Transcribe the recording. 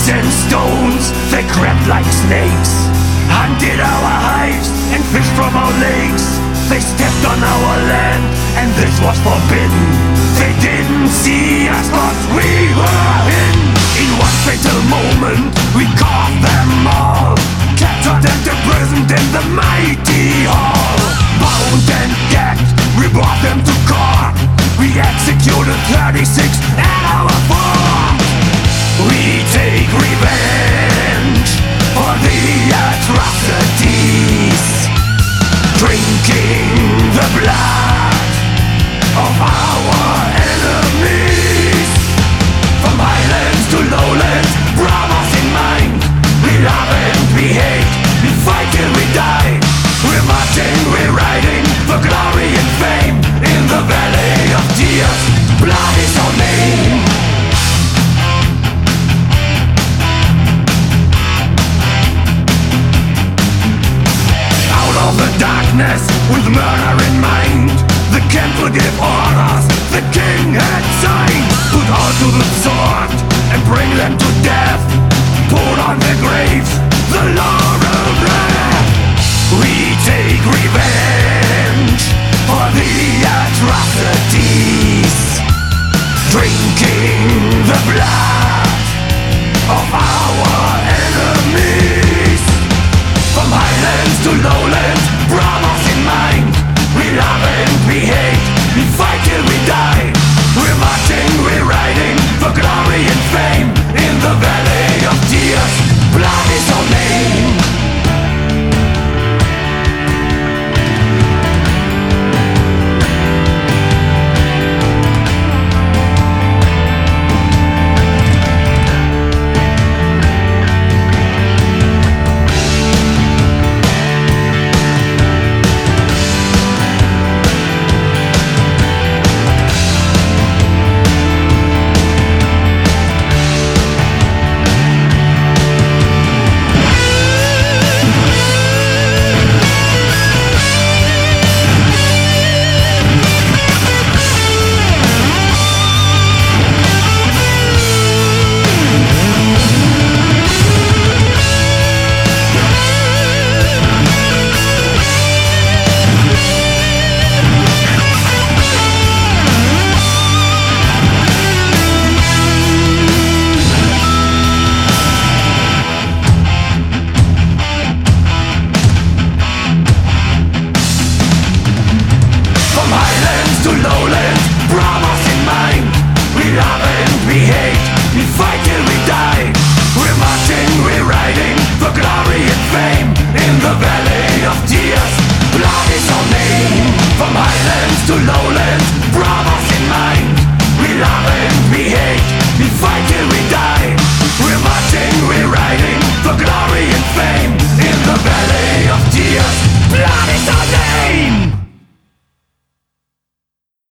and stones, they crept like snakes, hunted our hives and fished from our lakes. They stepped on our land and this was forbidden. They didn't see us cause we were hidden. In one fatal moment we caught them all, captured and imprisoned in the mighty hall. Bound and gagged, we brought them to court. We executed 36 at our fort. We take revenge for the atrocities, drinking the blood of our enemies. From highlands to lowlands, brothers in mind, we love and we hate, we fight till we die. We're marching, we're riding for glory and fame. In the valley of tears, blood is our name. Out of the darkness, with murder in mind, the camp will give orders the king had signed. Put all to the sword and bring them to death. Put on their graves the laurel wreath. We take revenge for the atrocities, drinking the blood